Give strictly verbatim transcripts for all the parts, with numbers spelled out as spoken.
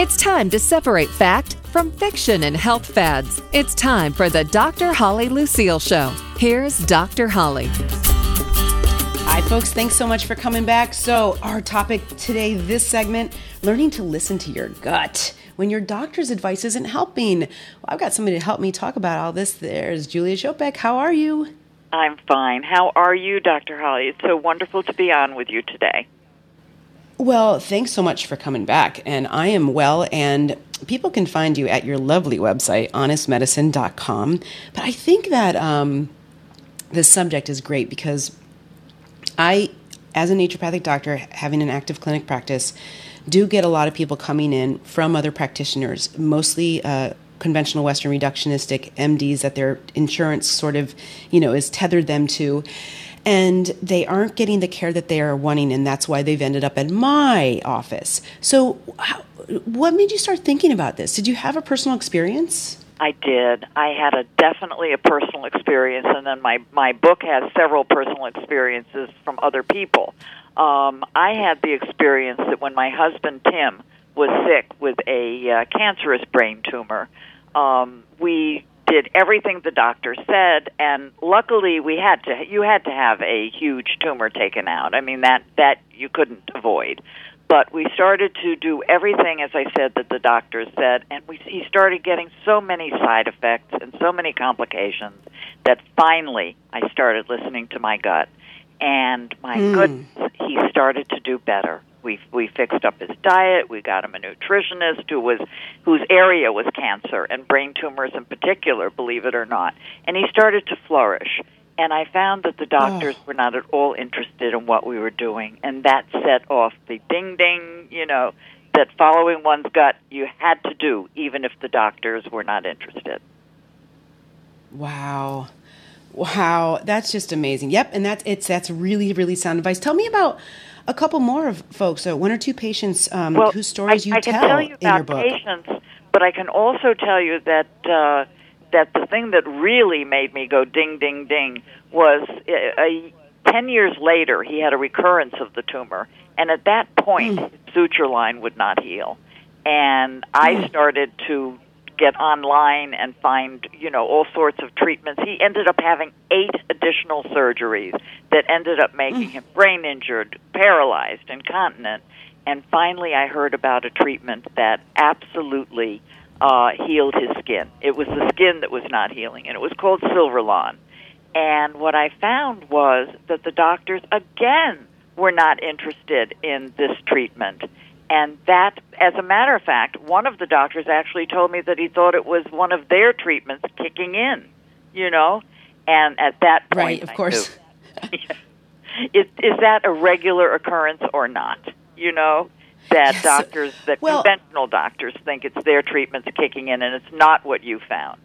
It's time to separate fact from fiction and health fads. It's time for the Doctor Holly Lucille Show. Here's Doctor Holly. Hi, folks. Thanks so much for coming back. So our topic today, this segment, learning to listen to your gut when your doctor's advice isn't helping. Well, I've got somebody to help me talk about all this. There's Julia Schopek. How are you? I'm fine. How are you, Doctor Holly? It's so wonderful to be on with you today. Well, thanks so much for coming back. And I am well, and people can find you at your lovely website, honest medicine dot com. But I think that um, this subject is great because I, as a naturopathic doctor, having an active clinic practice, do get a lot of people coming in from other practitioners, mostly uh, conventional Western reductionistic M Ds that their insurance sort of, you know, is tethered them to. And they aren't getting the care that they are wanting, and that's why they've ended up at my office. So how, what made you start thinking about this? Did you have a personal experience? I did. I had a definitely a personal experience, and then my, my book has several personal experiences from other people. Um, I had the experience that when my husband, Tim, was sick with a uh, cancerous brain tumor, um, we did everything the doctor said, and luckily we had to. You had to have a huge tumor taken out. I mean, that, that you couldn't avoid. But we started to do everything, as I said, that the doctor said, and we, he started getting so many side effects and so many complications that finally I started listening to my gut. And my mm. goodness, he started to do better. We we fixed up his diet. We got him a nutritionist who was whose area was cancer and brain tumors in particular, believe it or not. And he started to flourish. And I found that the doctors oh. were not at all interested in what we were doing, and that set off the ding-ding, you know, that following one's gut you had to do, even if the doctors were not interested. Wow. Wow, that's just amazing. Yep, and that's it's that's really, really sound advice. Tell me about a couple more of folks, uh, one or two patients um, well, whose stories I, you I tell can tell you in your about book. Patients, but I can also tell you that uh, that the thing that really made me go ding, ding, ding was a, a, ten years later he had a recurrence of the tumor, and at that point mm. his suture line would not heal. And I mm. started to get online and find, you know, all sorts of treatments. He ended up having eight additional surgeries that ended up making mm. him brain injured, paralyzed, incontinent. And finally I heard about a treatment that absolutely uh, healed his skin. It was the skin that was not healing, and it was called Silverlon. And what I found was that the doctors, again, were not interested in this treatment. And that, as a matter of fact, one of the doctors actually told me that he thought it was one of their treatments kicking in, you know? And at that point, right, of I course. knew, is, is that a regular occurrence or not, you know? That yes. doctors, that well, conventional doctors think it's their treatments kicking in, and it's not what you found.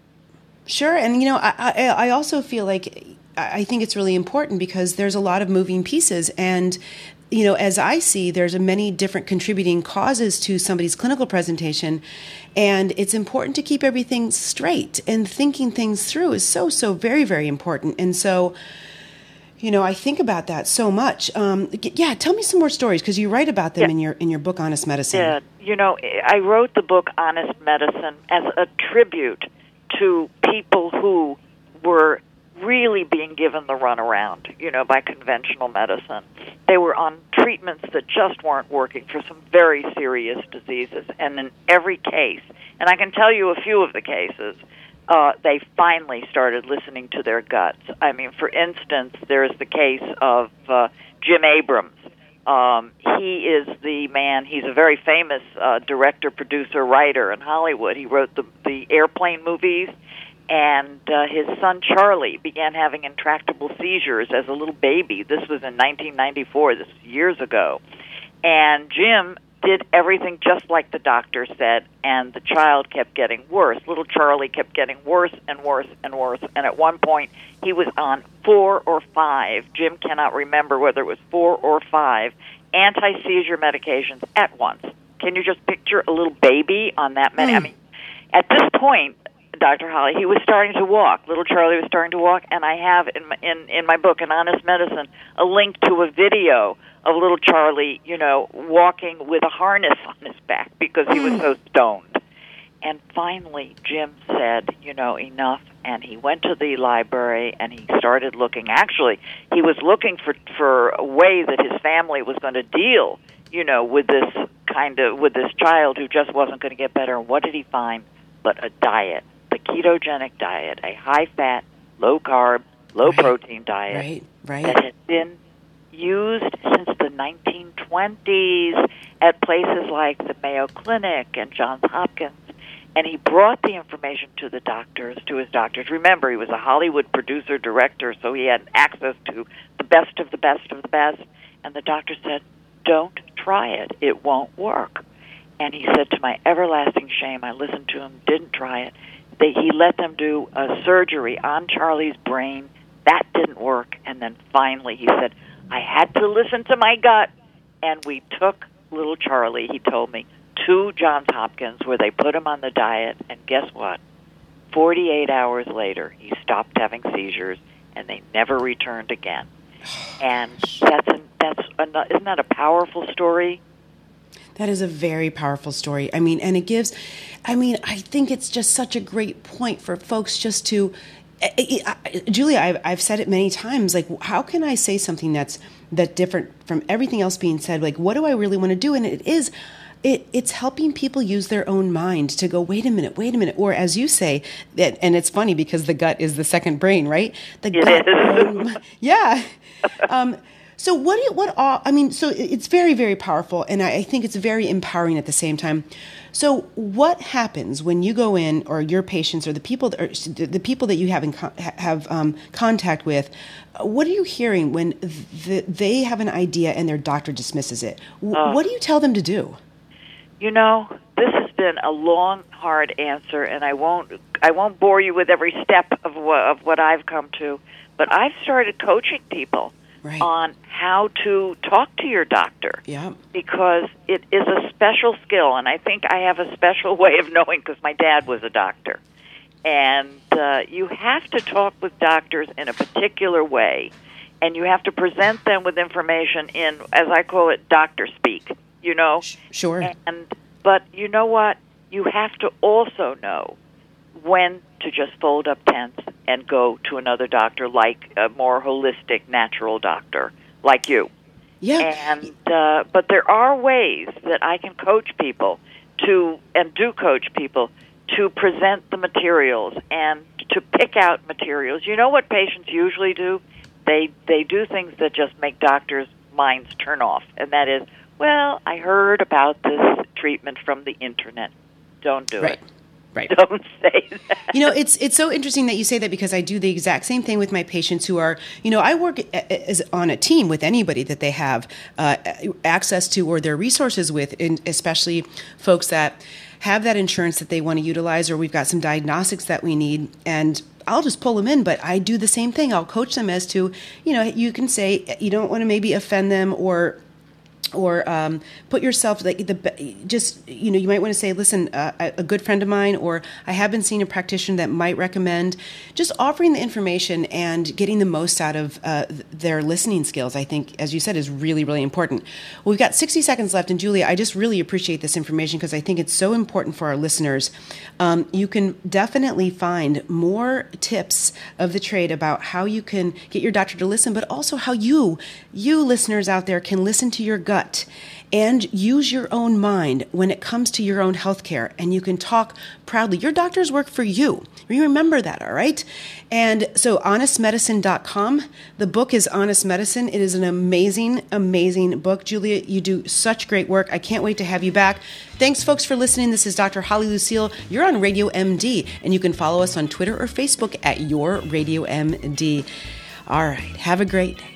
Sure, and, you know, I, I, I also feel like I think it's really important because there's a lot of moving pieces, and you know, as I see, there's a many different contributing causes to somebody's clinical presentation, and it's important to keep everything straight, and thinking things through is so, so very, very important. And so, you know, I think about that so much. Um, yeah, tell me some more stories, because you write about them yeah. in your in your book, Honest Medicine. Yeah, you know, I wrote the book Honest Medicine as a tribute to people who were really being given the runaround, you know, by conventional medicine. They were on treatments that just weren't working for some very serious diseases. And in every case, and I can tell you a few of the cases, uh, they finally started listening to their guts. I mean, for instance, there's the case of uh, Jim Abrams. Um, he is the man, he's a very famous uh, director, producer, writer in Hollywood. He wrote the, the airplane movies. And uh, his son, Charlie, began having intractable seizures as a little baby. This was in nineteen ninety-four, this was years ago. And Jim did everything just like the doctor said, and the child kept getting worse. Little Charlie kept getting worse and worse and worse. And at one point, he was on four or five, Jim cannot remember whether it was four or five, anti-seizure medications at once. Can you just picture a little baby on that many? Mm. I mean, at this point, Doctor Holly, he was starting to walk. Little Charlie was starting to walk, and I have in my, in, in my book, In Honest Medicine, a link to a video of little Charlie, you know, walking with a harness on his back because he was so stoned. And finally, Jim said, you know, enough, and he went to the library and he started looking. Actually, he was looking for for a way that his family was going to deal, you know, with this kind of with this child who just wasn't going to get better. And what did he find? But a diet, the ketogenic diet, a high-fat, low-carb, low-protein right. diet right. Right. that had been used since the nineteen twenties at places like the Mayo Clinic and Johns Hopkins. And he brought the information to the doctors, to his doctors. Remember, he was a Hollywood producer, director, so he had access to the best of the best of the best. And the doctor said, don't try it. It won't work. And he said, to my everlasting shame, I listened to him, didn't try it. They, he let them do a surgery on Charlie's brain. That didn't work. And then finally he said, I had to listen to my gut. And we took little Charlie, he told me, to Johns Hopkins, where they put him on the diet, and guess what? forty-eight hours later, he stopped having seizures, and they never returned again. And that's a, that's a, isn't that a powerful story? That is a very powerful story. I mean, and it gives, I mean, I think it's just such a great point for folks just to, I, I, Julia, I've, I've said it many times, like, how can I say something that's that different from everything else being said? Like, what do I really want to do? And it is, It, it's helping people use their own mind to go, wait a minute, wait a minute. Or as you say, that, and it's funny because the gut is the second brain, right? The it gut, is. Um, yeah. Um, so what do you, what all, I mean, so it's very, very powerful. And I, I think it's very empowering at the same time. So what happens when you go in, or your patients, or the people that are, the people that you have in, have um, contact with, what are you hearing when the, they have an idea and their doctor dismisses it? W- uh. What do you tell them to do? You know, this has been a long, hard answer, and I won't I won't bore you with every step of what, of what I've come to, but I've started coaching people right. on how to talk to your doctor. Yeah. Because it is a special skill, and I think I have a special way of knowing because my dad was a doctor. And uh, you have to talk with doctors in a particular way, and you have to present them with information in, as I call it, doctor speak. You know, sure. And but you know what? You have to also know when to just fold up tents and go to another doctor, like a more holistic, natural doctor, like you. Yeah. And uh, but there are ways that I can coach people to, and do coach people to present the materials and to pick out materials. You know what patients usually do? They they do things that just make doctors' minds turn off, and that is, well, I heard about this treatment from the internet. Don't do right. it. Right. Don't say that. You know, it's it's so interesting that you say that, because I do the exact same thing with my patients who are, you know, I work as on a team with anybody that they have uh, access to or their resources with, and especially folks that have that insurance that they want to utilize, or we've got some diagnostics that we need, and I'll just pull them in, but I do the same thing. I'll coach them as to, you know, you can say you don't want to maybe offend them, or or um, put yourself, like, the just, you know, you might want to say, listen, uh, a good friend of mine, or I have been seeing a practitioner that might recommend, just offering the information and getting the most out of uh, their listening skills, I think, as you said, is really, really important. Well, we've got sixty seconds left, and Julia, I just really appreciate this information because I think it's so important for our listeners. Um, you can definitely find more tips of the trade about how you can get your doctor to listen, but also how you, you listeners out there, can listen to your gut and use your own mind when it comes to your own health care. And you can talk proudly. Your doctors work for you. Remember that, all right? And so honest medicine dot com. The book is Honest Medicine. It is an amazing, amazing book. Julia, you do such great work. I can't wait to have you back. Thanks, folks, for listening. This is Doctor Holly Lucille. You're on Radio M D, and you can follow us on Twitter or Facebook at Your Radio M D. All right. Have a great day.